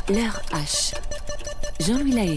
L'heure H. Jean-Louis Lahaye.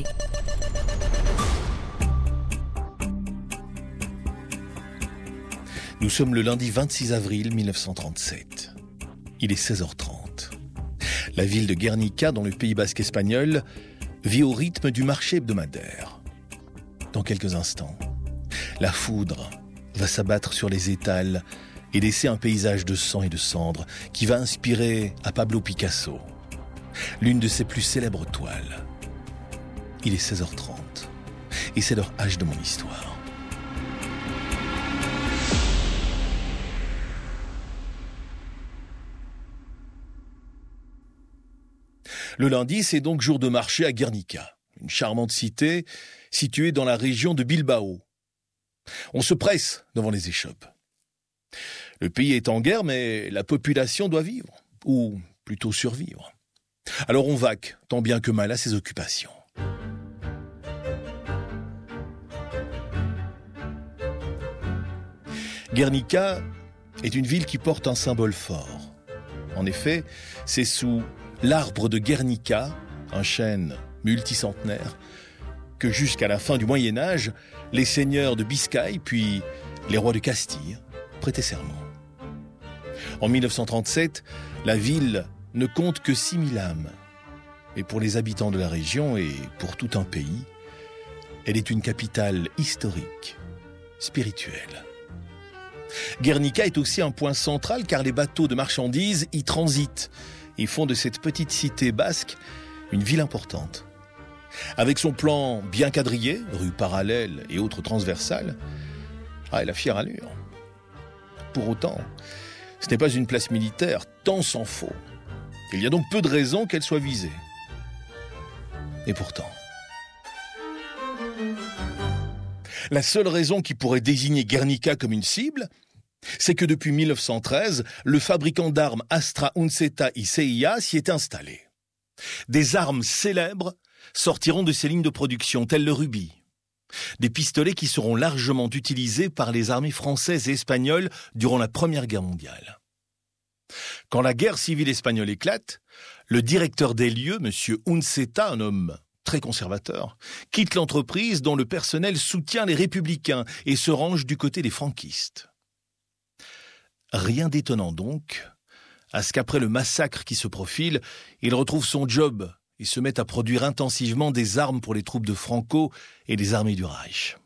Nous sommes le lundi 26 avril 1937. Il est 16h30. La ville de Guernica, dans le Pays basque espagnol, vit au rythme du marché hebdomadaire. Dans quelques instants, la foudre va s'abattre sur les étals et laisser un paysage de sang et de cendres qui va inspirer à Pablo Picasso l'une de ses plus célèbres toiles. Il est 16h30 et c'est l'heure H de mon histoire. Le lundi, c'est donc jour de marché à Guernica, une charmante cité située dans la région de Bilbao. On se presse devant les échoppes. Le pays est en guerre, mais la population doit vivre, ou plutôt survivre. Alors on vaque, tant bien que mal, à ses occupations. Guernica est une ville qui porte un symbole fort. En effet, c'est sous l'arbre de Guernica, un chêne multicentenaire, que jusqu'à la fin du Moyen-Âge, les seigneurs de Biscaye, puis les rois de Castille, prêtaient serment. En 1937, la ville ne compte que 6000 âmes. Et pour les habitants de la région et pour tout un pays, elle est une capitale historique, spirituelle. Guernica est aussi un point central car les bateaux de marchandises y transitent et font de cette petite cité basque une ville importante. Avec son plan bien quadrillé, rues parallèles et autres transversales, elle a fière allure. Pour autant, ce n'est pas une place militaire, tant s'en faut. Il y a donc peu de raisons qu'elle soit visée. Et pourtant, la seule raison qui pourrait désigner Guernica comme une cible, c'est que depuis 1913, le fabricant d'armes Astra Unceta y CIA s'y est installé. Des armes célèbres sortiront de ces lignes de production, telles le rubis. Des pistolets qui seront largement utilisés par les armées françaises et espagnoles durant la Première Guerre mondiale. Quand la guerre civile espagnole éclate, le directeur des lieux, M. Unceta, un homme très conservateur, quitte l'entreprise dont le personnel soutient les républicains et se range du côté des franquistes. Rien d'étonnant donc à ce qu'après le massacre qui se profile, il retrouve son job et se met à produire intensivement des armes pour les troupes de Franco et les armées du Reich.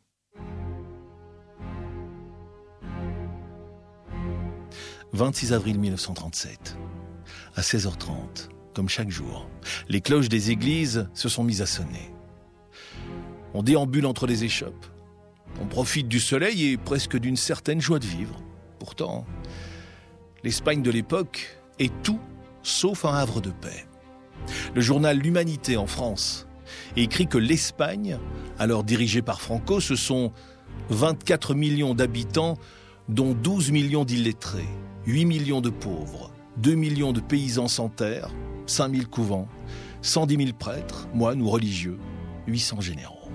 « 26 avril 1937, à 16h30, comme chaque jour, les cloches des églises se sont mises à sonner. On déambule entre les échoppes. On profite du soleil et presque d'une certaine joie de vivre. Pourtant, l'Espagne de l'époque est tout sauf un havre de paix. Le journal L'Humanité en France écrit que l'Espagne, alors dirigée par Franco, ce sont 24 millions d'habitants, dont 12 millions d'illettrés, 8 millions de pauvres, 2 millions de paysans sans terre, 5 000 couvents, 110 000 prêtres, moines ou religieux, 800 généraux.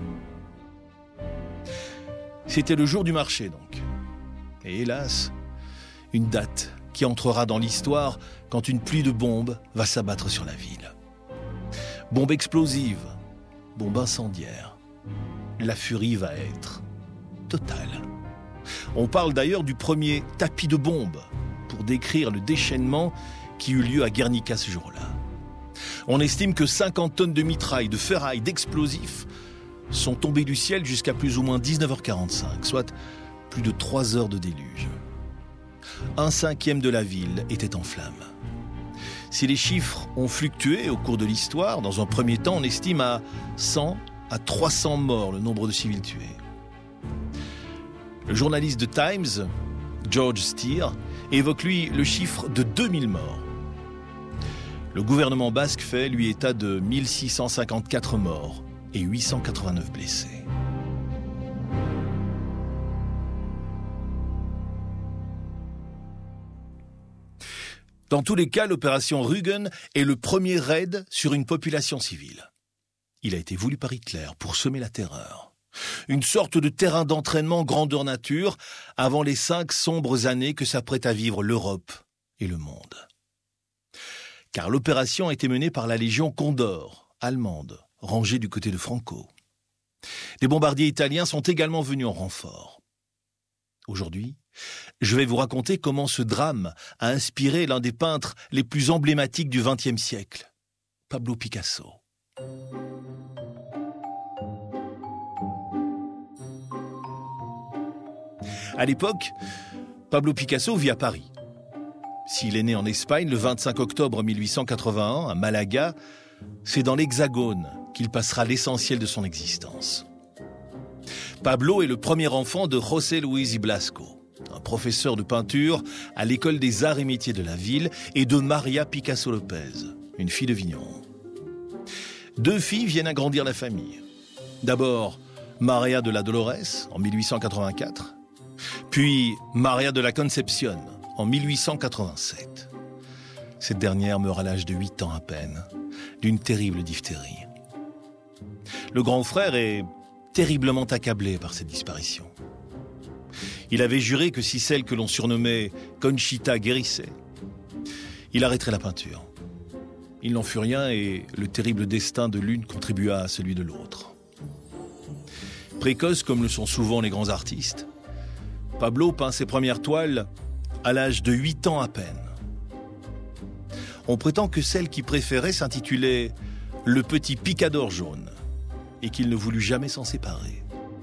C'était le jour du marché donc. Et hélas, une date qui entrera dans l'histoire quand une pluie de bombes va s'abattre sur la ville. Bombe explosive, bombe incendiaire. La furie va être totale. On parle d'ailleurs du premier tapis de bombes pour décrire le déchaînement qui eut lieu à Guernica ce jour-là. On estime que 50 tonnes de mitraille, de ferraille, d'explosifs sont tombées du ciel jusqu'à plus ou moins 19h45, soit plus de 3 heures de déluge. 1/5 de la ville était en flammes. Si les chiffres ont fluctué au cours de l'histoire, dans un premier temps, on estime à 100 à 300 morts le nombre de civils tués. Le journaliste de Times, George Steer, évoque lui le chiffre de 2000 morts. Le gouvernement basque fait lui état de 1654 morts et 889 blessés. Dans tous les cas, l'opération Rügen est le premier raid sur une population civile. Il a été voulu par Hitler pour semer la terreur. Une sorte de terrain d'entraînement grandeur nature avant les 5 sombres années que s'apprête à vivre l'Europe et le monde. car l'opération a été menée par la Légion Condor, allemande, rangée du côté de Franco. Des bombardiers italiens sont également venus en renfort. Aujourd'hui, je vais vous raconter comment ce drame a inspiré l'un des peintres les plus emblématiques du XXe siècle, Pablo Picasso. À l'époque, Pablo Picasso vit à Paris. S'il est né en Espagne le 25 octobre 1881, à Malaga, c'est dans l'Hexagone qu'il passera l'essentiel de son existence. Pablo est le premier enfant de José Luis y Blasco, un professeur de peinture à l'école des arts et métiers de la ville, et de Maria Picasso Lopez, une fille de vigneron. Deux filles viennent agrandir la famille. D'abord, Maria de la Dolores, en 1884, puis Maria de la Concepción, en 1887. Cette dernière meurt à l'âge de 8 ans à peine, d'une terrible diphtérie. Le grand frère est terriblement accablé par cette disparition. Il avait juré que si celle que l'on surnommait Conchita guérissait, il arrêterait la peinture. Il n'en fut rien et le terrible destin de l'une contribua à celui de l'autre. Précoce comme le sont souvent les grands artistes, Pablo peint ses premières toiles à l'âge de 8 ans à peine. On prétend que celle qu'il préférait s'intitulait « Le petit picador jaune » et qu'il ne voulut jamais s'en séparer.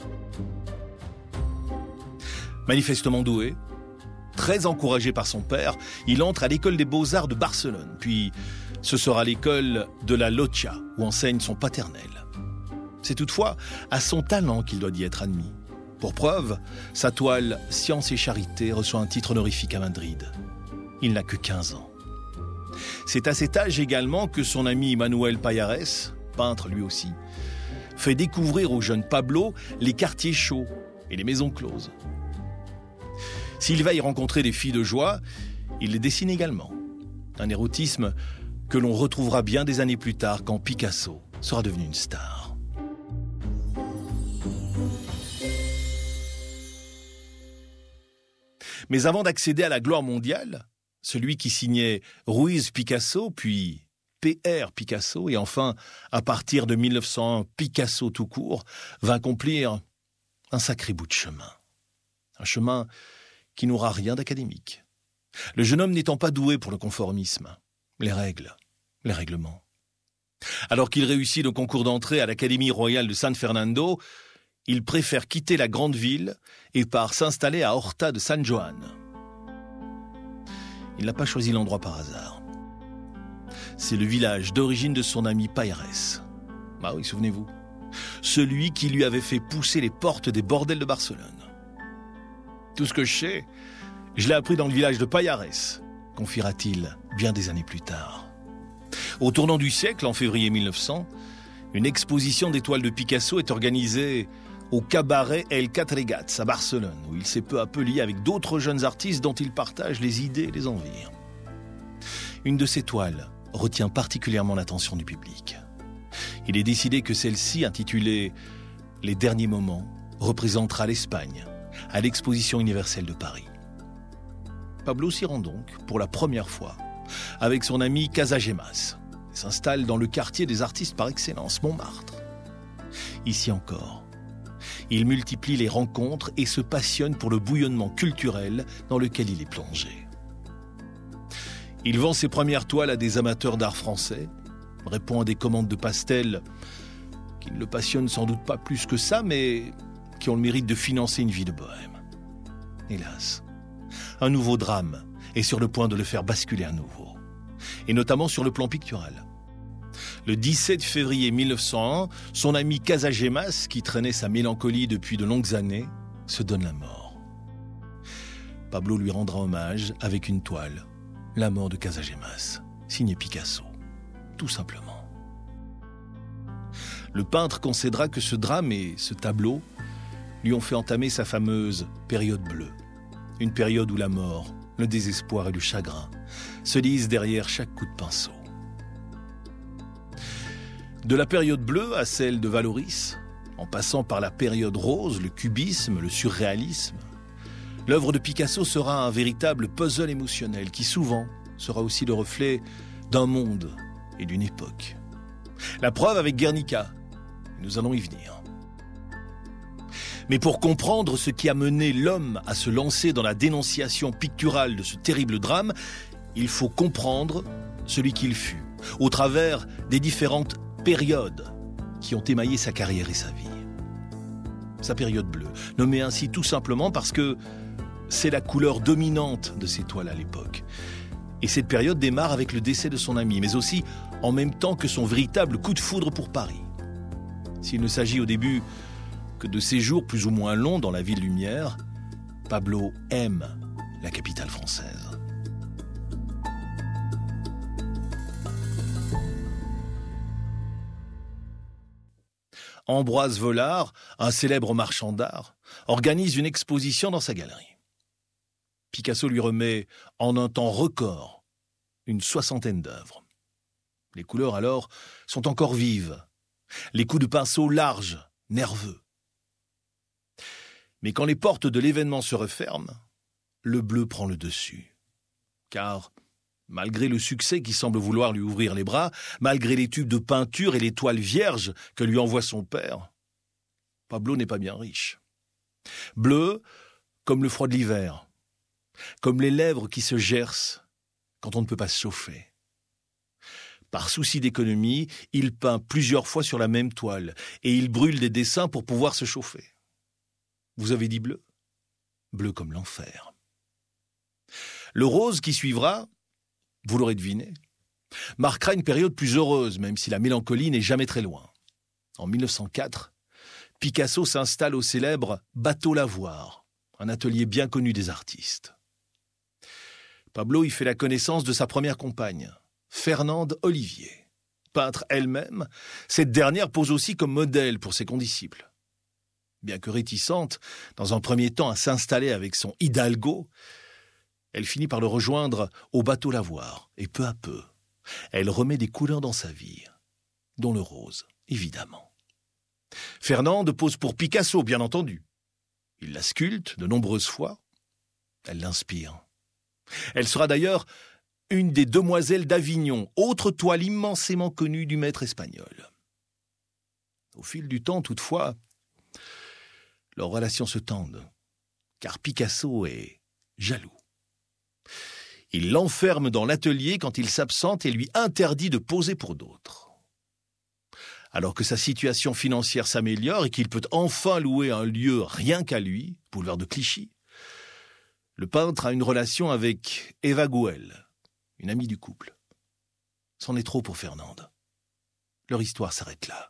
Manifestement doué, très encouragé par son père, il entre à l'école des beaux-arts de Barcelone, puis ce sera l'école de la Llotja où enseigne son paternel. C'est toutefois à son talent qu'il doit y être admis. Pour preuve, sa toile « Science et charité » reçoit un titre honorifique à Madrid. Il n'a que 15 ans. C'est à cet âge également que son ami Manuel Pallares, peintre lui aussi, fait découvrir au jeune Pablo les quartiers chauds et les maisons closes. S'il va y rencontrer des filles de joie, il les dessine également. Un érotisme que l'on retrouvera bien des années plus tard quand Picasso sera devenu une star. Mais avant d'accéder à la gloire mondiale, celui qui signait Ruiz Picasso, puis PR Picasso, et enfin, à partir de 1901, Picasso tout court, va accomplir un sacré bout de chemin. Un chemin qui n'aura rien d'académique. Le jeune homme n'étant pas doué pour le conformisme, les règles, les règlements. Alors qu'il réussit le concours d'entrée à l'Académie royale de San Fernando, il préfère quitter la grande ville et part s'installer à Horta de San Joan. Il n'a pas choisi l'endroit par hasard. C'est le village d'origine de son ami Pallares. Ah oui, souvenez-vous. Celui qui lui avait fait pousser les portes des bordels de Barcelone. Tout ce que je sais, je l'ai appris dans le village de Pallares, confiera-t-il bien des années plus tard. Au tournant du siècle, en février 1900, une exposition des toiles de Picasso est organisée au cabaret El Catregats à Barcelone, où il s'est peu à peu lié avec d'autres jeunes artistes dont il partage les idées et les envies. Une de ces toiles retient particulièrement l'attention du public. Il est décidé que celle-ci, intitulée « Les derniers moments », représentera l'Espagne à l'exposition universelle de Paris. Pablo s'y rend donc, pour la première fois, avec son ami Casagemas, et s'installe dans le quartier des artistes par excellence, Montmartre. Ici encore, il multiplie les rencontres et se passionne pour le bouillonnement culturel dans lequel il est plongé. Il vend ses premières toiles à des amateurs d'art français, répond à des commandes de pastels qui ne le passionnent sans doute pas plus que ça, mais qui ont le mérite de financer une vie de bohème. Hélas, un nouveau drame est sur le point de le faire basculer à nouveau, et notamment sur le plan pictural. Le 17 février 1901, son ami Casagemas, qui traînait sa mélancolie depuis de longues années, se donne la mort. Pablo lui rendra hommage avec une toile, La mort de Casagemas, signée Picasso, tout simplement. Le peintre concédera que ce drame et ce tableau lui ont fait entamer sa fameuse période bleue, une période où la mort, le désespoir et le chagrin se lisent derrière chaque coup de pinceau. De la période bleue à celle de Valoris, en passant par la période rose, le cubisme, le surréalisme, l'œuvre de Picasso sera un véritable puzzle émotionnel qui souvent sera aussi le reflet d'un monde et d'une époque. La preuve avec Guernica, nous allons y venir. Mais pour comprendre ce qui a mené l'homme à se lancer dans la dénonciation picturale de ce terrible drame, il faut comprendre celui qu'il fut, au travers des différentes périodes qui ont émaillé sa carrière et sa vie. Sa période bleue, nommée ainsi tout simplement parce que c'est la couleur dominante de ses toiles à l'époque. Et cette période démarre avec le décès de son ami, mais aussi en même temps que son véritable coup de foudre pour Paris. S'il ne s'agit au début que de séjours plus ou moins longs dans la ville lumière, Pablo aime la capitale française. Ambroise Vollard, un célèbre marchand d'art, organise une exposition dans sa galerie. Picasso lui remet, en un temps record, une 60aine d'œuvres. Les couleurs, alors, sont encore vives. Les coups de pinceau larges, nerveux. Mais quand les portes de l'événement se referment, le bleu prend le dessus. Car, malgré le succès qui semble vouloir lui ouvrir les bras, malgré les tubes de peinture et les toiles vierges que lui envoie son père, Pablo n'est pas bien riche. Bleu, comme le froid de l'hiver, comme les lèvres qui se gercent quand on ne peut pas se chauffer. Par souci d'économie, il peint plusieurs fois sur la même toile et il brûle des dessins pour pouvoir se chauffer. Vous avez dit bleu? Bleu comme l'enfer. Le rose qui suivra, vous l'aurez deviné, marquera une période plus heureuse, même si la mélancolie n'est jamais très loin. En 1904, Picasso s'installe au célèbre Bateau Lavoir, un atelier bien connu des artistes. Pablo y fait la connaissance de sa première compagne, Fernande Olivier. Peintre elle-même, cette dernière pose aussi comme modèle pour ses condisciples. Bien que réticente, dans un premier temps, à s'installer avec son Hidalgo, elle finit par le rejoindre au Bateau Lavoir, et peu à peu, elle remet des couleurs dans sa vie, dont le rose, évidemment. Fernande pose pour Picasso, bien entendu. Il la sculpte de nombreuses fois. Elle l'inspire. Elle sera d'ailleurs une des demoiselles d'Avignon, autre toile immensément connue du maître espagnol. Au fil du temps, toutefois, leurs relations se tendent, car Picasso est jaloux. Il l'enferme dans l'atelier quand il s'absente et lui interdit de poser pour d'autres. Alors que sa situation financière s'améliore et qu'il peut enfin louer un lieu rien qu'à lui, boulevard de Clichy, le peintre a une relation avec Eva Gouel, une amie du couple. C'en est trop pour Fernande. Leur histoire s'arrête là.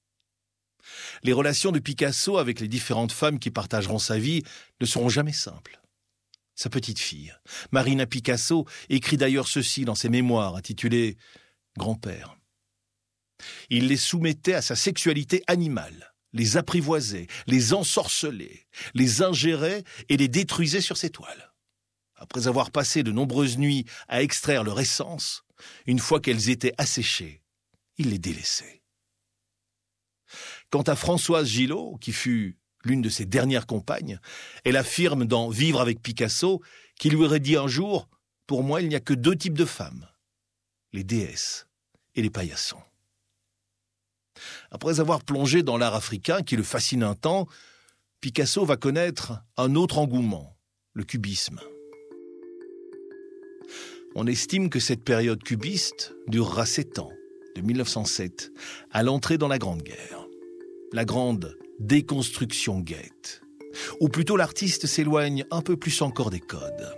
Les relations de Picasso avec les différentes femmes qui partageront sa vie ne seront jamais simples. Sa petite fille, Marina Picasso, écrit d'ailleurs ceci dans ses mémoires intitulées « Grand-père ». Il les soumettait à sa sexualité animale, les apprivoisait, les ensorcelait, les ingérait et les détruisait sur ses toiles. Après avoir passé de nombreuses nuits à extraire leur essence, une fois qu'elles étaient asséchées, il les délaissait. Quant à Françoise Gillot, qui fut l'une de ses dernières compagnes, elle affirme dans « Vivre avec Picasso » qu'il lui aurait dit un jour « Pour moi, il n'y a que deux types de femmes, les déesses et les paillassons ». Après avoir plongé dans l'art africain qui le fascine un temps, Picasso va connaître un autre engouement, le cubisme. On estime que cette période cubiste durera 7 ans, de 1907 à l'entrée dans la Grande Guerre. La grande déconstruction guette, ou plutôt l'artiste s'éloigne un peu plus encore des codes.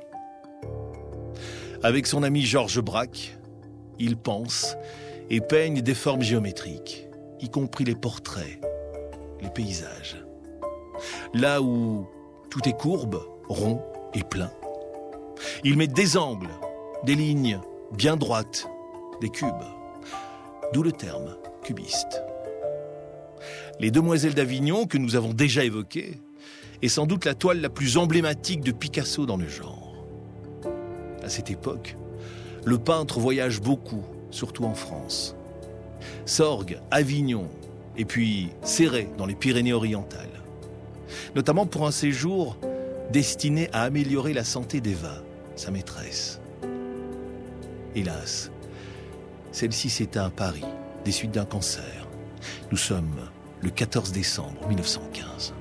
Avec son ami Georges Braque, il pense et peigne des formes géométriques, y compris les portraits, les paysages. Là où tout est courbe, rond et plein, il met des angles, des lignes bien droites, des cubes, d'où le terme cubiste. Les Demoiselles d'Avignon, que nous avons déjà évoquées, est sans doute la toile la plus emblématique de Picasso dans le genre. À cette époque, le peintre voyage beaucoup, surtout en France. Sorgues, Avignon, et puis Céret dans les Pyrénées-Orientales. Notamment pour un séjour destiné à améliorer la santé d'Eva, sa maîtresse. Hélas, Celle-ci s'éteint à Paris, des suites d'un cancer. Nous sommes le 14 décembre 1915.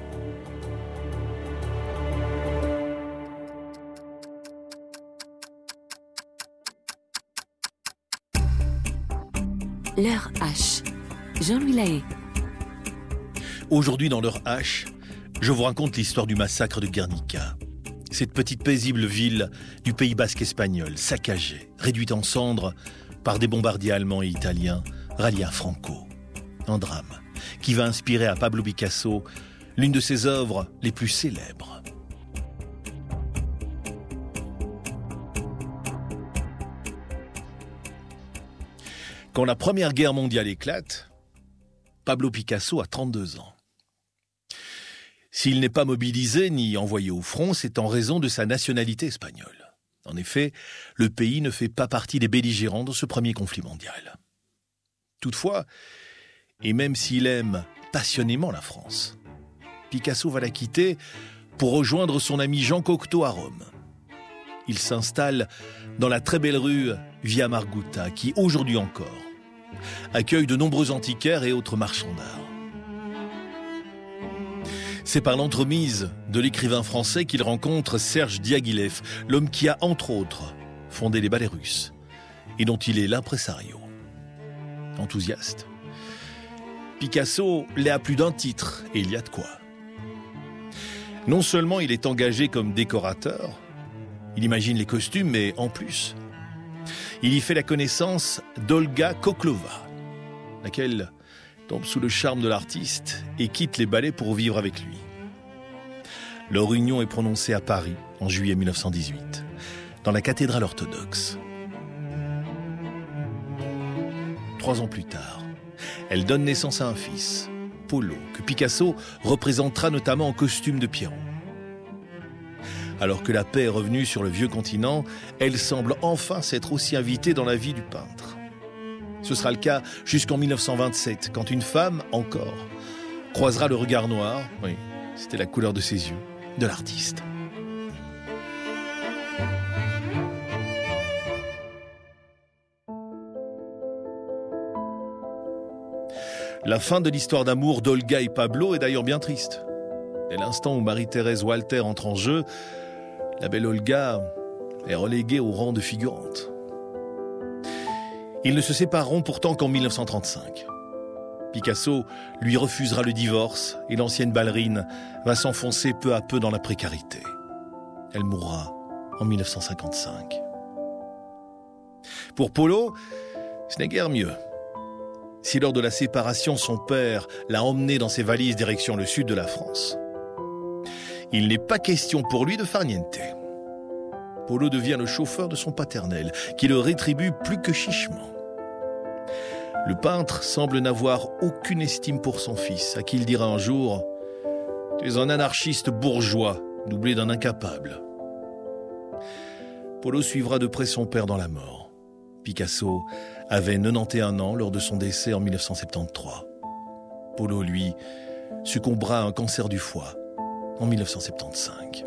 L'heure H. Jean-Louis Lahaye. Aujourd'hui, dans l'heure H, je vous raconte l'histoire du massacre de Guernica. Cette petite paisible ville du Pays basque espagnol, saccagée, réduite en cendres par des bombardiers allemands et italiens, ralliés à Franco. Un drame qui va inspirer à Pablo Picasso l'une de ses œuvres les plus célèbres. Quand la Première Guerre mondiale éclate, Pablo Picasso a 32 ans. S'il n'est pas mobilisé ni envoyé au front, c'est en raison de sa nationalité espagnole. En effet, le pays ne fait pas partie des belligérants dans ce premier conflit mondial. Toutefois, et même s'il aime passionnément la France, Picasso va la quitter pour rejoindre son ami Jean Cocteau à Rome. Il s'installe dans la très belle rue Via Margutta, qui, aujourd'hui encore, accueille de nombreux antiquaires et autres marchands d'art. C'est par l'entremise de l'écrivain français qu'il rencontre Serge Diaghilev, l'homme qui a, entre autres, fondé les ballets russes et dont il est l'impresario. Enthousiaste, Picasso l'est à plus d'un titre, et il y a de quoi. Non seulement il est engagé comme décorateur, il imagine les costumes, mais en plus, il y fait la connaissance d'Olga Koklova, laquelle tombe sous le charme de l'artiste et quitte les ballets pour vivre avec lui. Leur union est prononcée à Paris en juillet 1918, dans la cathédrale orthodoxe. 3 ans plus tard, elle donne naissance à un fils, Polo, que Picasso représentera notamment en costume de Pierrot. Alors que la paix est revenue sur le vieux continent, elle semble enfin s'être aussi invitée dans la vie du peintre. Ce sera le cas jusqu'en 1927, quand une femme, encore, croisera le regard noir, oui, c'était la couleur de ses yeux, de l'artiste. La fin de l'histoire d'amour d'Olga et Pablo est d'ailleurs bien triste. Dès l'instant où Marie-Thérèse Walter entre en jeu, la belle Olga est reléguée au rang de figurante. Ils ne se sépareront pourtant qu'en 1935. Picasso lui refusera le divorce et l'ancienne ballerine va s'enfoncer peu à peu dans la précarité. Elle mourra en 1955. Pour Polo, ce n'est guère mieux. Si lors de la séparation, son père l'a emmené dans ses valises direction le sud de la France, il n'est pas question pour lui de farniente. Polo devient le chauffeur de son paternel, qui le rétribue plus que chichement. Le peintre semble n'avoir aucune estime pour son fils, à qui il dira un jour « Tu es un anarchiste bourgeois, doublé d'un incapable ». Polo suivra de près son père dans la mort. Picasso avait 91 ans lors de son décès en 1973. Polo, lui, succombera à un cancer du foie en 1975.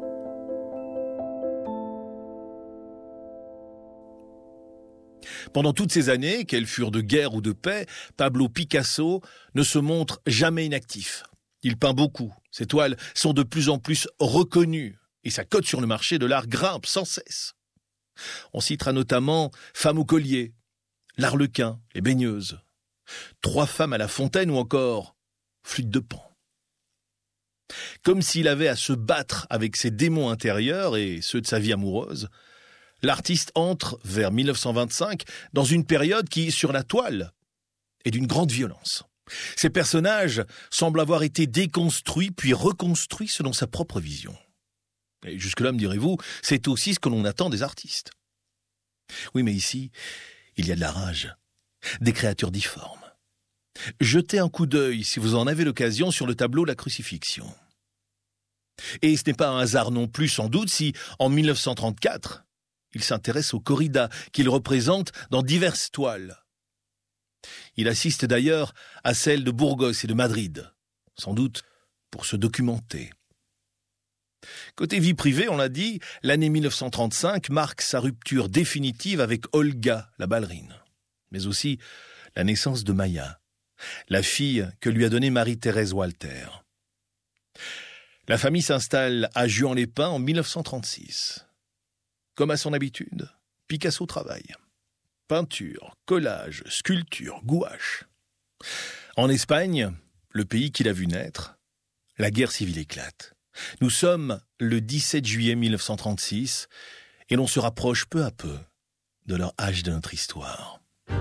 Pendant toutes ces années, qu'elles furent de guerre ou de paix, Pablo Picasso ne se montre jamais inactif. Il peint beaucoup, ses toiles sont de plus en plus reconnues et sa cote sur le marché de l'art grimpe sans cesse. On citera notamment Femme au collier, L'Arlequin, Les baigneuses, 3 femmes à la fontaine ou encore Flûte de Pan. Comme s'il avait à se battre avec ses démons intérieurs et ceux de sa vie amoureuse, l'artiste entre, vers 1925, dans une période qui, sur la toile, est d'une grande violence. Ces personnages semblent avoir été déconstruits puis reconstruits selon sa propre vision. Et jusque-là, me direz-vous, c'est aussi ce que l'on attend des artistes. Oui, mais ici, il y a de la rage, des créatures difformes. Jetez un coup d'œil, si vous en avez l'occasion, sur le tableau La Crucifixion. Et ce n'est pas un hasard non plus, sans doute, si, en 1934, il s'intéresse aux corridas qu'il représente dans diverses toiles. Il assiste d'ailleurs à celles de Burgos et de Madrid, sans doute pour se documenter. Côté vie privée, on l'a dit, l'année 1935 marque sa rupture définitive avec Olga, la ballerine. mais aussi la naissance de Maya, la fille que lui a donnée Marie-Thérèse Walter. La famille s'installe à Juan-les-Pins en 1936. Comme à son habitude, Picasso travaille. Peinture, collage, sculpture, gouache. En Espagne, le pays qu'il a vu naître, la guerre civile éclate. Nous sommes le 17 juillet 1936 et l'on se rapproche peu à peu de leur âge de notre histoire.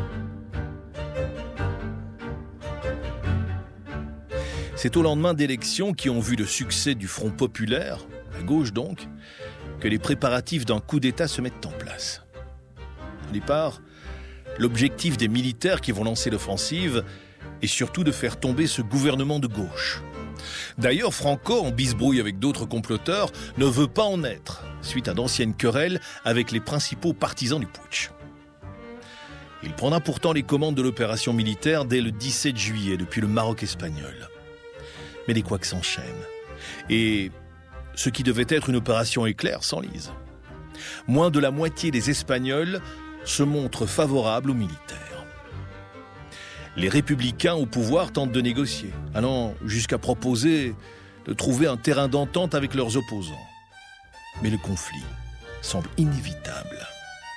C'est au lendemain d'élections qui ont vu le succès du Front populaire, à gauche donc, que les préparatifs d'un coup d'État se mettent en place. Au départ, l'objectif des militaires qui vont lancer l'offensive est surtout de faire tomber ce gouvernement de gauche. D'ailleurs, Franco, en bisbrouille avec d'autres comploteurs, ne veut pas en être, suite à d'anciennes querelles avec les principaux partisans du putsch. Il prendra pourtant les commandes de l'opération militaire dès le 17 juillet, depuis le Maroc espagnol. Mais les couacs s'enchaînent. Et ce qui devait être une opération éclair s'enlise. Moins de la moitié des Espagnols se montrent favorables aux militaires. Les républicains au pouvoir tentent de négocier, allant jusqu'à proposer de trouver un terrain d'entente avec leurs opposants. Mais le conflit semble inévitable.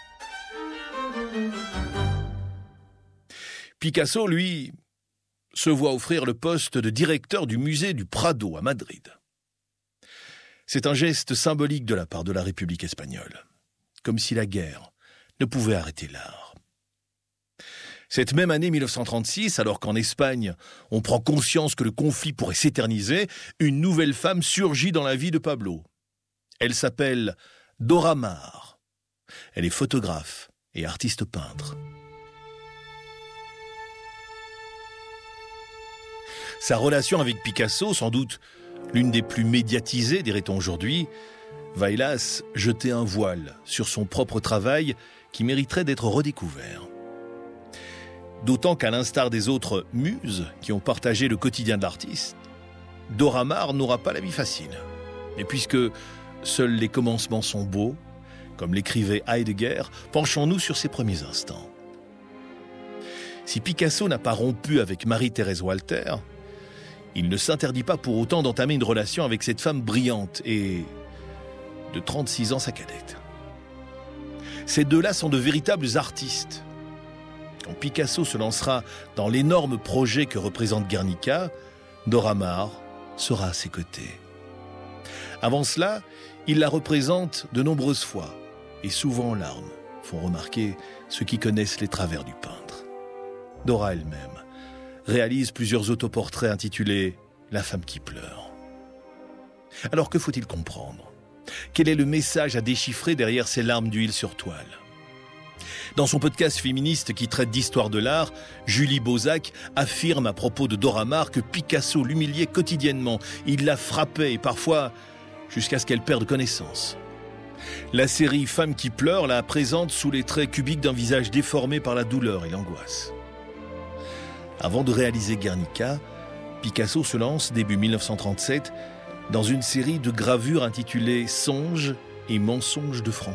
Picasso, lui, se voit offrir le poste de directeur du musée du Prado à Madrid. C'est un geste symbolique de la part de la République espagnole, comme si la guerre ne pouvait arrêter l'art. Cette même année 1936, alors qu'en Espagne, on prend conscience que le conflit pourrait s'éterniser, une nouvelle femme surgit dans la vie de Pablo. Elle s'appelle Dora Maar. Elle est photographe et artiste peintre. Sa relation avec Picasso, sans doute l'une des plus médiatisées, dirait-on aujourd'hui, va hélas jeter un voile sur son propre travail qui mériterait d'être redécouvert. D'autant qu'à l'instar des autres muses qui ont partagé le quotidien de l'artiste, Dora Maar n'aura pas la vie facile. Et puisque seuls les commencements sont beaux, comme l'écrivait Heidegger, penchons-nous sur ses premiers instants. Si Picasso n'a pas rompu avec Marie-Thérèse Walter, il ne s'interdit pas pour autant d'entamer une relation avec cette femme brillante et de 36 ans sa cadette. Ces deux-là sont de véritables artistes. Quand Picasso se lancera dans l'énorme projet que représente Guernica, Dora Maar sera à ses côtés. Avant cela, il la représente de nombreuses fois, et souvent en larmes, font remarquer ceux qui connaissent les travers du peintre. Dora elle-même réalise plusieurs autoportraits intitulés « La femme qui pleure ». Alors que faut-il comprendre ? Quel est le message à déchiffrer derrière ces larmes d'huile sur toile ? Dans son podcast féministe qui traite d'histoire de l'art, Julie Bauzac affirme à propos de Dora Maar que Picasso l'humiliait quotidiennement. Il la frappait et parfois jusqu'à ce qu'elle perde connaissance. La série Femme qui pleure la présente sous les traits cubiques d'un visage déformé par la douleur et l'angoisse. Avant de réaliser Guernica, Picasso se lance, début 1937, dans une série de gravures intitulées « Songes et mensonges de Franco ».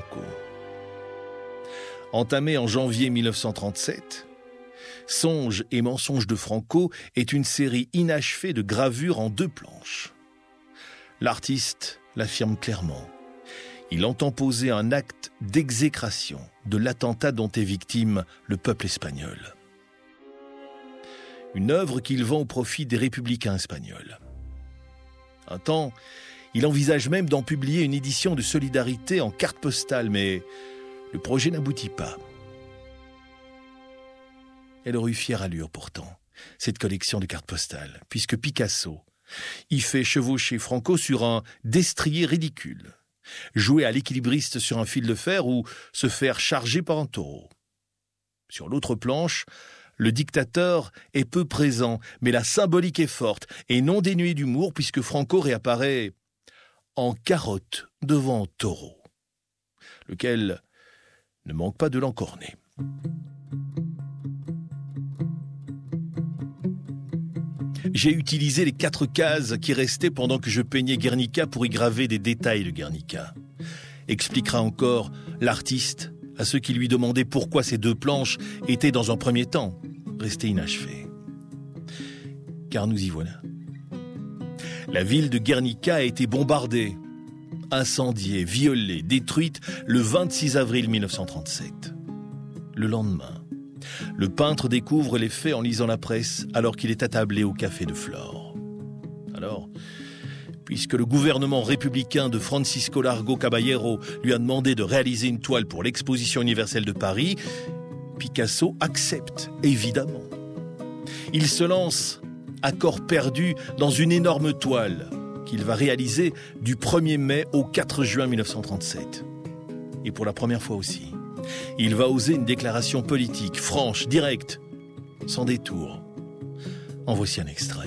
Entamée en janvier 1937, « Songes et mensonges de Franco » est une série inachevée de gravures en 2 planches. L'artiste l'affirme clairement. Il entend poser un acte d'exécration de l'attentat dont est victime le peuple espagnol. Une œuvre qu'il vend au profit des républicains espagnols. Un temps, il envisage même d'en publier une édition de solidarité en carte postale, mais le projet n'aboutit pas. Elle aurait eu fière allure pourtant, cette collection de cartes postales, puisque Picasso y fait chevaucher Franco sur un destrier ridicule, jouer à l'équilibriste sur un fil de fer ou se faire charger par un taureau. Sur l'autre planche, le dictateur est peu présent, mais la symbolique est forte et non dénuée d'humour puisque Franco réapparaît en carotte devant un taureau, lequel ne manque pas de l'encorner. J'ai utilisé les 4 cases qui restaient pendant que je peignais Guernica pour y graver des détails de Guernica, expliquera encore l'artiste à ceux qui lui demandaient pourquoi ces 2 planches étaient dans un premier temps restées inachevées. Car nous y voilà. La ville de Guernica a été bombardée, incendiée, violée, détruite le 26 avril 1937. Le lendemain, le peintre découvre les faits en lisant la presse alors qu'il est attablé au café de Flore. Alors, puisque le gouvernement républicain de Francisco Largo Caballero lui a demandé de réaliser une toile pour l'exposition universelle de Paris, Picasso accepte, évidemment. Il se lance à corps perdu dans une énorme toile qu'il va réaliser du 1er mai au 4 juin 1937. Et pour la première fois aussi, il va oser une déclaration politique, franche, directe, sans détour. En voici un extrait.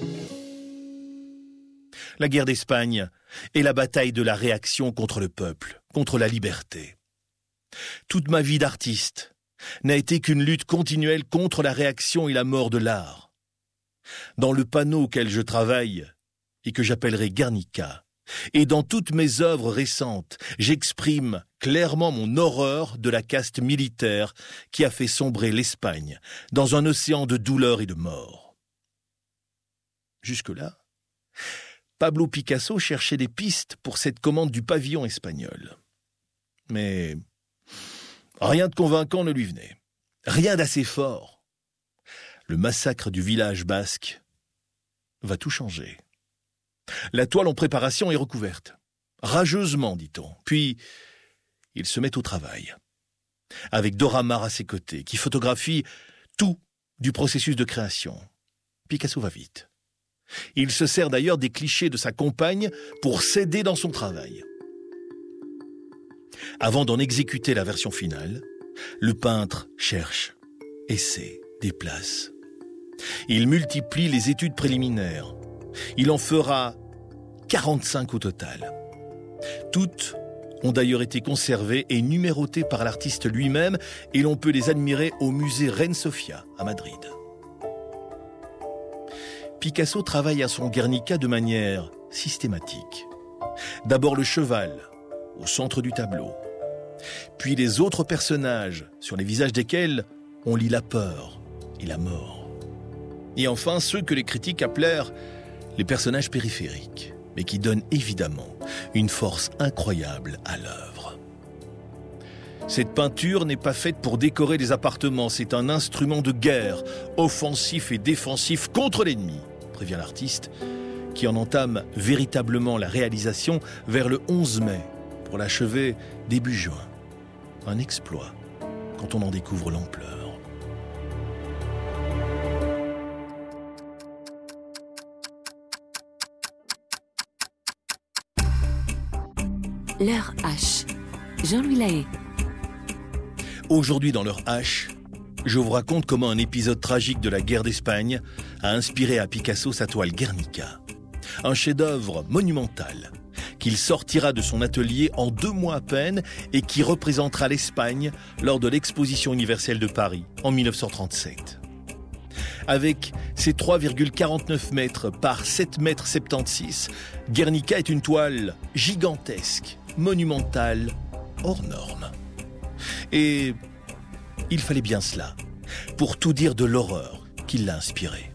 La guerre d'Espagne est la bataille de la réaction contre le peuple, contre la liberté. Toute ma vie d'artiste n'a été qu'une lutte continuelle contre la réaction et la mort de l'art. Dans le panneau auquel je travaille, et que j'appellerai Guernica, et dans toutes mes œuvres récentes, j'exprime clairement mon horreur de la caste militaire qui a fait sombrer l'Espagne dans un océan de douleur et de mort. Jusque-là, Pablo Picasso cherchait des pistes pour cette commande du pavillon espagnol. Mais rien de convaincant ne lui venait. Rien d'assez fort. Le massacre du village basque va tout changer. La toile en préparation est recouverte. Rageusement, dit-on. Puis, il se met au travail. Avec Dora Maar à ses côtés, qui photographie tout du processus de création. Picasso va vite. Il se sert d'ailleurs des clichés de sa compagne pour s'aider dans son travail. Avant d'en exécuter la version finale, le peintre cherche, essaie, déplace. Il multiplie les études préliminaires. Il en fera 45 au total. Toutes ont d'ailleurs été conservées et numérotées par l'artiste lui-même et l'on peut les admirer au musée Reine Sofia à Madrid. Picasso travaille à son Guernica de manière systématique. D'abord le cheval, au centre du tableau. Puis les autres personnages, sur les visages desquels on lit la peur et la mort. Et enfin ceux que les critiques appelèrent les personnages périphériques, mais qui donnent évidemment une force incroyable à l'œuvre. Cette peinture n'est pas faite pour décorer des appartements, c'est un instrument de guerre, offensif et défensif contre l'ennemi, prévient l'artiste, qui en entame véritablement la réalisation vers le 11 mai, pour l'achever début juin. Un exploit, quand on en découvre l'ampleur. L'heure H. Jean-Louis Lahaye. Aujourd'hui dans l'heure H, je vous raconte comment un épisode tragique de la guerre d'Espagne a inspiré à Picasso sa toile Guernica. Un chef-d'œuvre monumental qu'il sortira de son atelier en 2 mois à peine et qui représentera l'Espagne lors de l'exposition universelle de Paris en 1937. Avec ses 3,49 mètres par 7 mètres 76, Guernica est une toile gigantesque, monumentale, hors norme. Et il fallait bien cela pour tout dire de l'horreur qui l'a inspiré.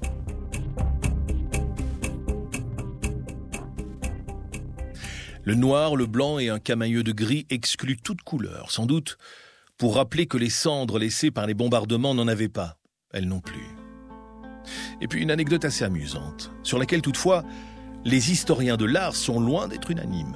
Le noir, le blanc et un camailleux de gris excluent toute couleur, sans doute pour rappeler que les cendres laissées par les bombardements n'en avaient pas, elles non plus. Et puis une anecdote assez amusante, sur laquelle toutefois les historiens de l'art sont loin d'être unanimes.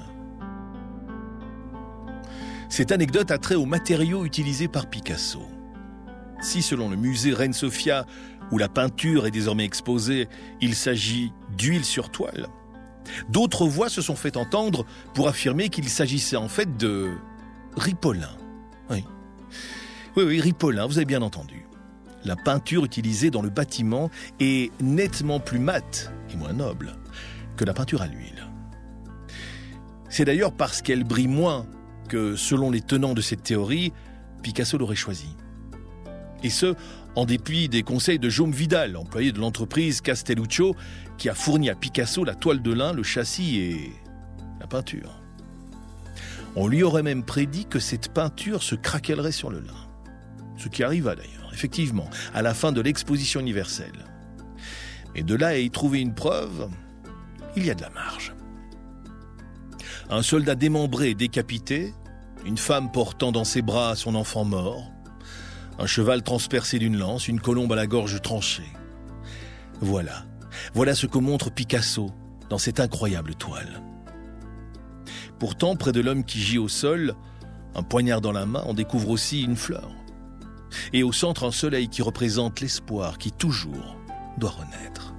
Cette anecdote a trait aux matériaux utilisés par Picasso. Si, selon le musée Reine Sofia, où la peinture est désormais exposée, il s'agit d'huile sur toile, d'autres voix se sont fait entendre pour affirmer qu'il s'agissait en fait de ripolin. Oui, ripolin, vous avez bien entendu. La peinture utilisée dans le bâtiment est nettement plus mate et moins noble que la peinture à l'huile. C'est d'ailleurs parce qu'elle brille moins que, selon les tenants de cette théorie, Picasso l'aurait choisie. Et ce, en dépit des conseils de Jaume Vidal, employé de l'entreprise Castelluccio, qui a fourni à Picasso la toile de lin, le châssis et la peinture. On lui aurait même prédit que cette peinture se craquellerait sur le lin. Ce qui arriva d'ailleurs, effectivement, à la fin de l'exposition universelle. Mais de là à y trouver une preuve, il y a de la marge. Un soldat démembré et décapité, une femme portant dans ses bras son enfant mort, un cheval transpercé d'une lance, une colombe à la gorge tranchée. Voilà ce que montre Picasso dans cette incroyable toile. Pourtant, près de l'homme qui gît au sol, un poignard dans la main, on découvre aussi une fleur. Et au centre, un soleil qui représente l'espoir qui toujours doit renaître.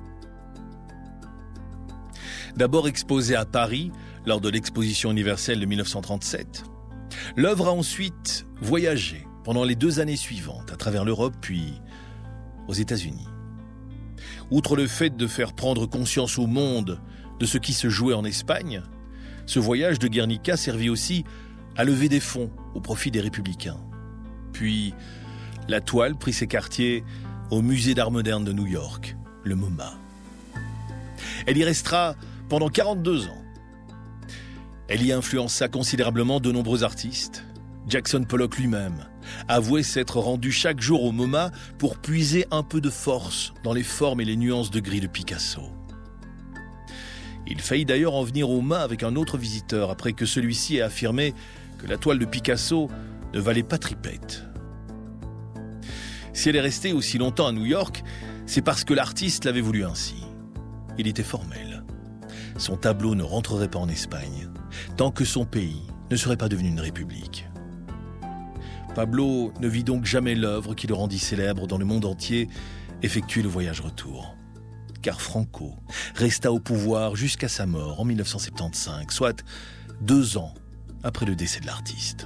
D'abord exposée à Paris lors de l'exposition universelle de 1937, l'œuvre a ensuite voyagé pendant les 2 années suivantes à travers l'Europe puis aux États-Unis. Outre le fait de faire prendre conscience au monde de ce qui se jouait en Espagne, ce voyage de Guernica servit aussi à lever des fonds au profit des Républicains. Puis, la toile prit ses quartiers au Musée d'Art moderne de New York, le MoMA. Elle y restera pendant 42 ans. Elle y influença considérablement de nombreux artistes. Jackson Pollock lui-même avouait s'être rendu chaque jour au MoMA pour puiser un peu de force dans les formes et les nuances de gris de Picasso. Il faillit d'ailleurs en venir aux mains avec un autre visiteur après que celui-ci ait affirmé que la toile de Picasso ne valait pas tripette. Si elle est restée aussi longtemps à New York, c'est parce que l'artiste l'avait voulu ainsi. Il était formel. Son tableau ne rentrerait pas en Espagne tant que son pays ne serait pas devenu une république. Pablo ne vit donc jamais l'œuvre qui le rendit célèbre dans le monde entier effectuer le voyage retour. Car Franco resta au pouvoir jusqu'à sa mort en 1975, soit 2 ans après le décès de l'artiste.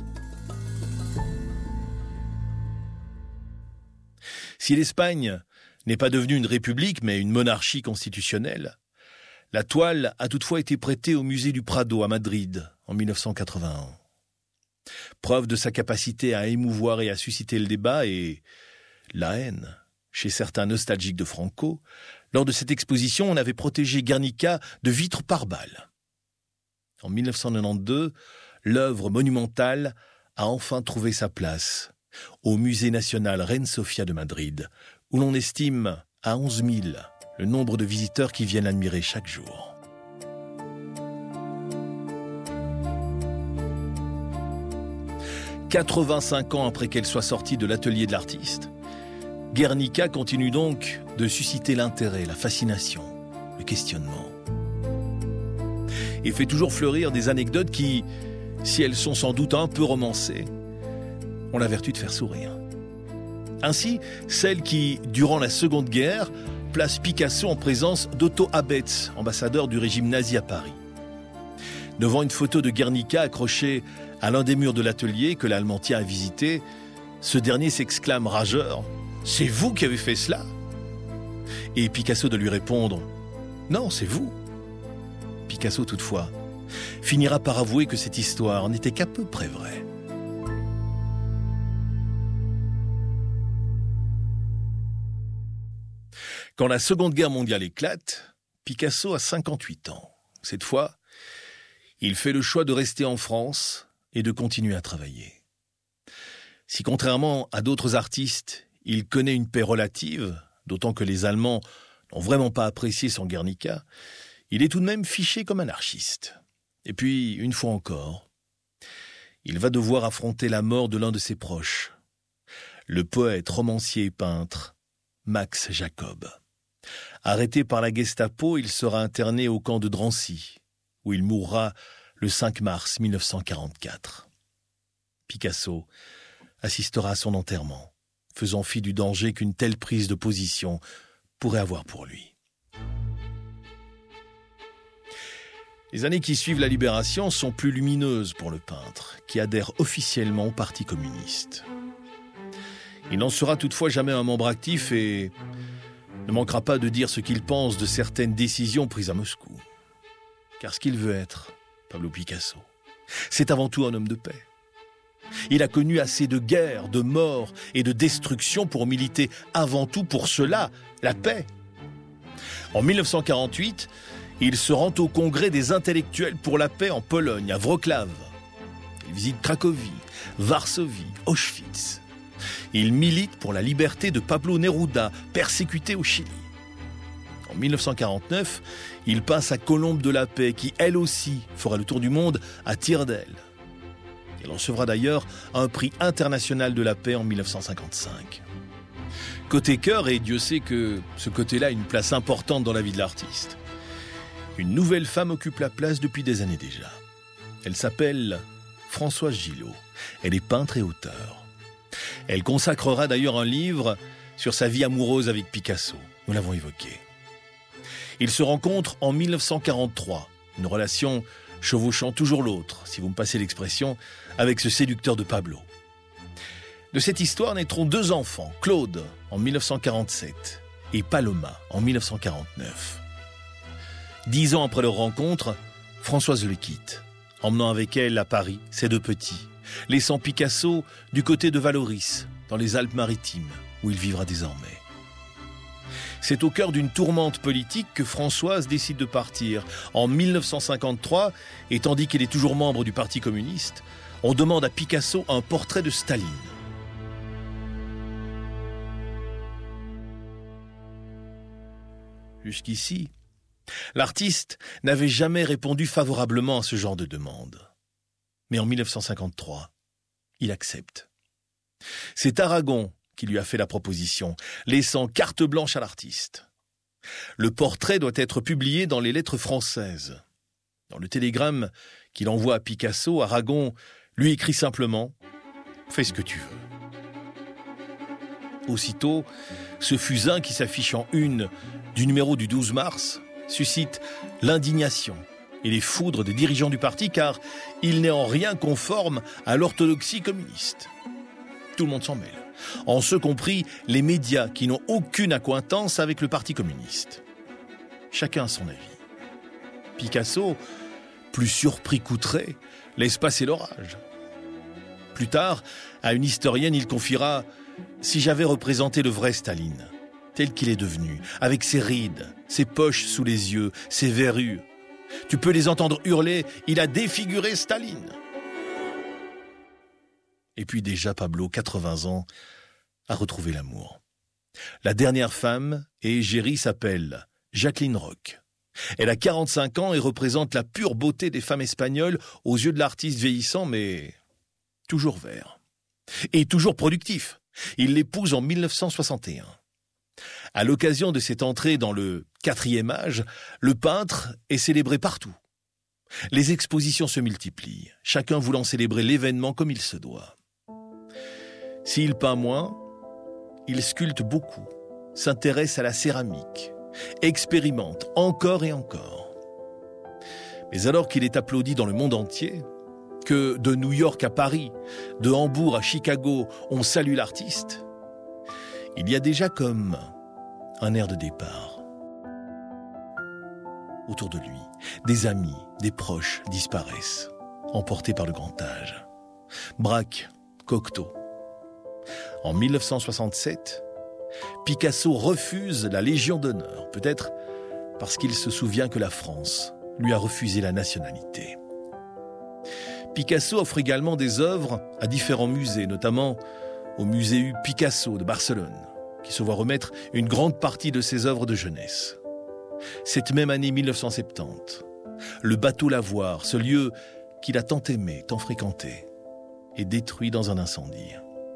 Si l'Espagne n'est pas devenue une république mais une monarchie constitutionnelle, la toile a toutefois été prêtée au musée du Prado à Madrid en 1981. Preuve de sa capacité à émouvoir et à susciter le débat et la haine chez certains nostalgiques de Franco. Lors de cette exposition, on avait protégé Guernica de vitres par balles. En 1992, l'œuvre monumentale a enfin trouvé sa place au Musée national Reine Sofia de Madrid, où l'on estime à 11 000 le nombre de visiteurs qui viennent l'admirer chaque jour. « 85 ans après qu'elle soit sortie de l'atelier de l'artiste, Guernica continue donc de susciter l'intérêt, la fascination, le questionnement. Et fait toujours fleurir des anecdotes qui, si elles sont sans doute un peu romancées, ont la vertu de faire sourire. Ainsi, celle qui, durant la Seconde Guerre, place Picasso en présence d'Otto Abetz, ambassadeur du régime nazi à Paris. Devant une photo de Guernica accrochée à l'un des murs de l'atelier que l'Allemand tient à visiter, ce dernier s'exclame rageur « C'est vous qui avez fait cela ?» Et Picasso de lui répondre « Non, c'est vous !» Picasso, toutefois, finira par avouer que cette histoire n'était qu'à peu près vraie. Quand la Seconde Guerre mondiale éclate, Picasso a 58 ans. Cette fois, il fait le choix de rester en France et de continuer à travailler. Si contrairement à d'autres artistes, il connaît une paix relative, d'autant que les Allemands n'ont vraiment pas apprécié son Guernica, il est tout de même fiché comme anarchiste. Et puis, une fois encore, il va devoir affronter la mort de l'un de ses proches, le poète, romancier et peintre Max Jacob. Arrêté par la Gestapo, il sera interné au camp de Drancy, où il mourra le 5 mars 1944. Picasso assistera à son enterrement, faisant fi du danger qu'une telle prise de position pourrait avoir pour lui. Les années qui suivent la Libération sont plus lumineuses pour le peintre, qui adhère officiellement au Parti communiste. Il n'en sera toutefois jamais un membre actif et ne manquera pas de dire ce qu'il pense de certaines décisions prises à Moscou. Car ce qu'il veut être, Pablo Picasso, c'est avant tout un homme de paix. Il a connu assez de guerres, de morts et de destruction pour militer avant tout pour cela, la paix. En 1948, il se rend au congrès des intellectuels pour la paix en Pologne, à Wrocław, Il visite Cracovie, Varsovie, Auschwitz. Il milite pour la liberté de Pablo Neruda, persécuté au Chili. En 1949, il passe à Colombe de la Paix, qui elle aussi fera le tour du monde à tire d'aile. Il recevra d'ailleurs un prix international de la paix en 1955. Côté cœur, et Dieu sait que ce côté-là a une place importante dans la vie de l'artiste. Une nouvelle femme occupe la place depuis des années déjà. Elle s'appelle Françoise Gillot. Elle est peintre et auteure. Elle consacrera d'ailleurs un livre sur sa vie amoureuse avec Picasso. Nous l'avons évoqué. Ils se rencontrent en 1943. Une relation chevauchant toujours l'autre, si vous me passez l'expression, avec ce séducteur de Pablo. De cette histoire naîtront 2 enfants, Claude en 1947 et Paloma en 1949. 10 ans après leur rencontre, Françoise le quitte, emmenant avec elle à Paris ses 2 petits, laissant Picasso du côté de Vallauris, dans les Alpes-Maritimes, où il vivra désormais. C'est au cœur d'une tourmente politique que Françoise décide de partir. En 1953, et tandis qu'il est toujours membre du Parti communiste, on demande à Picasso un portrait de Staline. Jusqu'ici, l'artiste n'avait jamais répondu favorablement à ce genre de demande. Mais en 1953, il accepte. C'est Aragon qui lui a fait la proposition, laissant carte blanche à l'artiste. Le portrait doit être publié dans les lettres françaises. Dans le télégramme qu'il envoie à Picasso, Aragon lui écrit simplement « Fais ce que tu veux ». Aussitôt, ce fusain qui s'affiche en une du numéro du 12 mars suscite l'indignation et les foudres des dirigeants du parti, car il n'est en rien conforme à l'orthodoxie communiste. Tout le monde s'en mêle, en ce compris les médias qui n'ont aucune accointance avec le Parti communiste. Chacun a son avis. Picasso, plus surpris qu'outré, laisse passer l'orage. Plus tard, à une historienne, il confiera « Si j'avais représenté le vrai Staline, tel qu'il est devenu, avec ses rides, ses poches sous les yeux, ses verrues, tu peux les entendre hurler « Il a défiguré Staline !» Et puis déjà Pablo, 80 ans, a retrouvé l'amour. La dernière femme et égérie s'appelle Jacqueline Roch. Elle a 45 ans et représente la pure beauté des femmes espagnoles aux yeux de l'artiste vieillissant, mais toujours vert. Et toujours productif. Il l'épouse en 1961. À l'occasion de cette entrée dans le 4e âge, le peintre est célébré partout. Les expositions se multiplient, chacun voulant célébrer l'événement comme il se doit. S'il peint moins, il sculpte beaucoup, s'intéresse à la céramique, expérimente encore et encore. Mais alors qu'il est applaudi dans le monde entier, que de New York à Paris, de Hambourg à Chicago, on salue l'artiste, il y a déjà comme un air de départ. Autour de lui, des amis, des proches disparaissent, emportés par le grand âge. Braque, Cocteau. En 1967, Picasso refuse la Légion d'honneur, peut-être parce qu'il se souvient que la France lui a refusé la nationalité. Picasso offre également des œuvres à différents musées, notamment au musée Picasso de Barcelone, qui se voit remettre une grande partie de ses œuvres de jeunesse. Cette même année 1970, le bateau Lavoir, ce lieu qu'il a tant aimé, tant fréquenté, est détruit dans un incendie.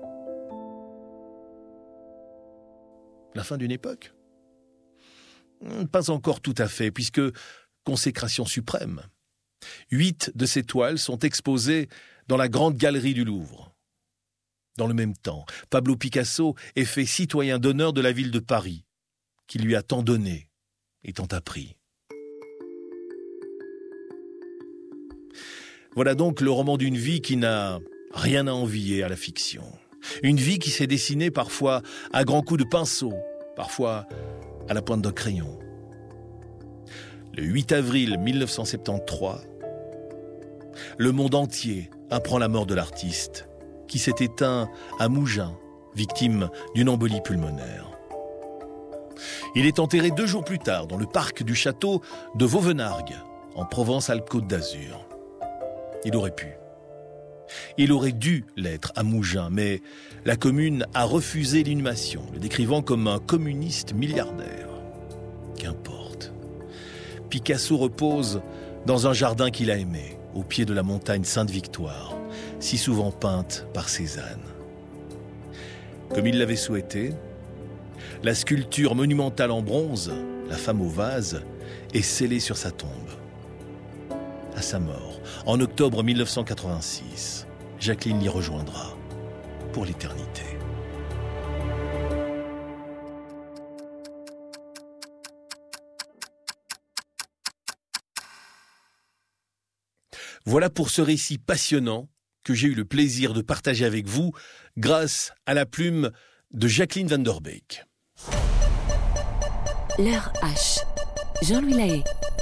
La fin d'une époque ? Pas encore tout à fait, puisque consécration suprême. 8 de ses toiles sont exposées dans la grande galerie du Louvre. Dans le même temps, Pablo Picasso est fait citoyen d'honneur de la ville de Paris, qui lui a tant donné et tant appris. Voilà donc le roman d'une vie qui n'a rien à envier à la fiction. Une vie qui s'est dessinée parfois à grands coups de pinceau, parfois à la pointe d'un crayon. Le 8 avril 1973, le monde entier apprend la mort de l'artiste, qui s'est éteint à Mougins, victime d'une embolie pulmonaire. Il est enterré 2 jours plus tard dans le parc du château de Vauvenargues, en Provence-Alpes-Côte d'Azur. Il aurait pu. Il aurait dû l'être à Mougins, mais la commune a refusé l'inhumation, le décrivant comme un communiste milliardaire. Qu'importe. Picasso repose dans un jardin qu'il a aimé, au pied de la montagne Sainte-Victoire, si souvent peinte par Cézanne. Comme il l'avait souhaité, la sculpture monumentale en bronze, la femme au vase, est scellée sur sa tombe. À sa mort, en octobre 1986, Jacqueline l'y rejoindra pour l'éternité. Voilà pour ce récit passionnant que j'ai eu le plaisir de partager avec vous grâce à la plume de Jacqueline Van Der Beek. L'heure H. Jean-Louis Lahaye.